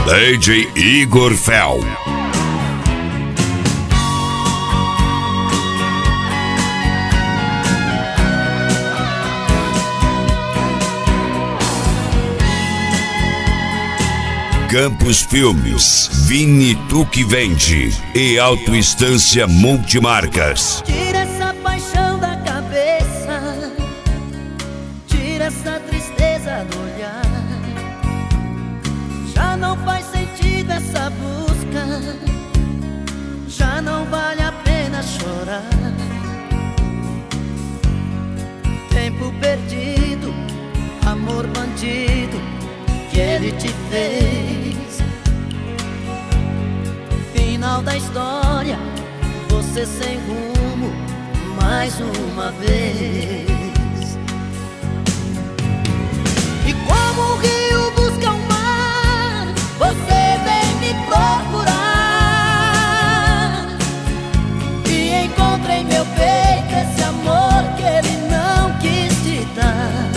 DJ Igor Fel. Campos Filmes, Vini Tu Que Vende e Autoinstância Multimarcas. Tira essa paixão da cabeça, tira essa tristeza do olhar. Já não faz sentido essa busca, já não vale a pena chorar. Tempo perdido, amor bandido que ele te fez. Final da história, você sem rumo mais uma vez. E como o rio busca o mar, você vem me procurar. E encontra em meu peito esse amor que ele não quis te dar.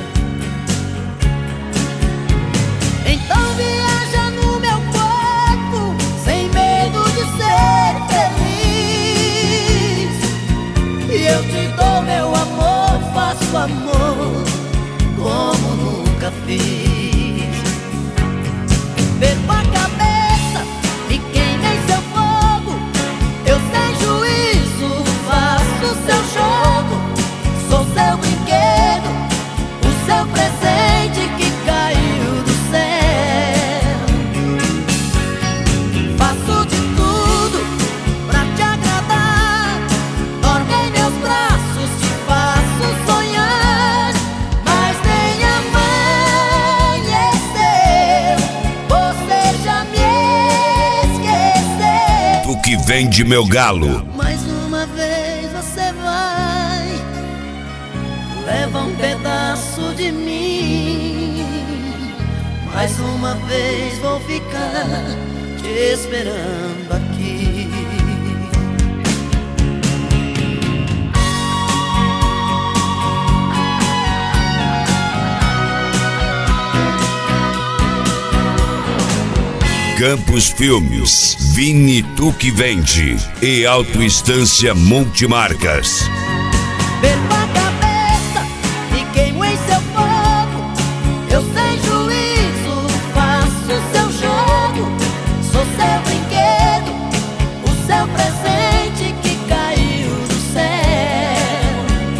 Então viaja no meu corpo, sem medo de ser feliz. E eu te dou meu amor, faço amor como nunca fiz. Perco a cabeça e queimei seu fogo, eu sem juízo faço seu jogo. Sou seu brinquedo, o seu presente que caiu do céu. Faço de tudo pra te agradar, dorme em meus braços, te faço sonhar. Mas nem amanheceu, você já me esqueceu. Tu que vende meu galo. Mais uma vez você vai, leva um pedaço de mim. Mais uma vez vou ficar te esperando aqui. Campos Filmes, Vini Tu Que Vende e Autoinstância Multimarcas. Perco a cabeça e queimo em seu fogo, eu sem juízo faço seu jogo. Sou seu brinquedo, o seu presente que caiu do céu.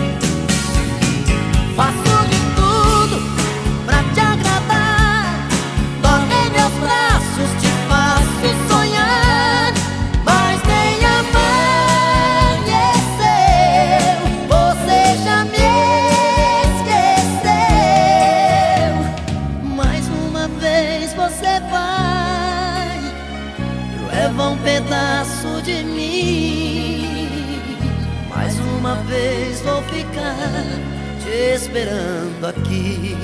Faço de tudo pra te agradar, dorme em meus braços, te faço sonhar. Mas nem amanheceu, você já me esqueceu. Mais uma vez você vai, leva um pedaço de mim. Mais uma vez vou ficar te esperando aqui.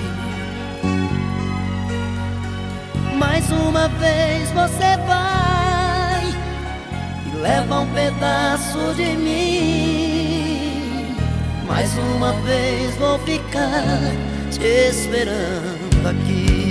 Mais uma vez você vai e leva um pedaço de mim. Mais uma vez vou ficar te esperando aqui.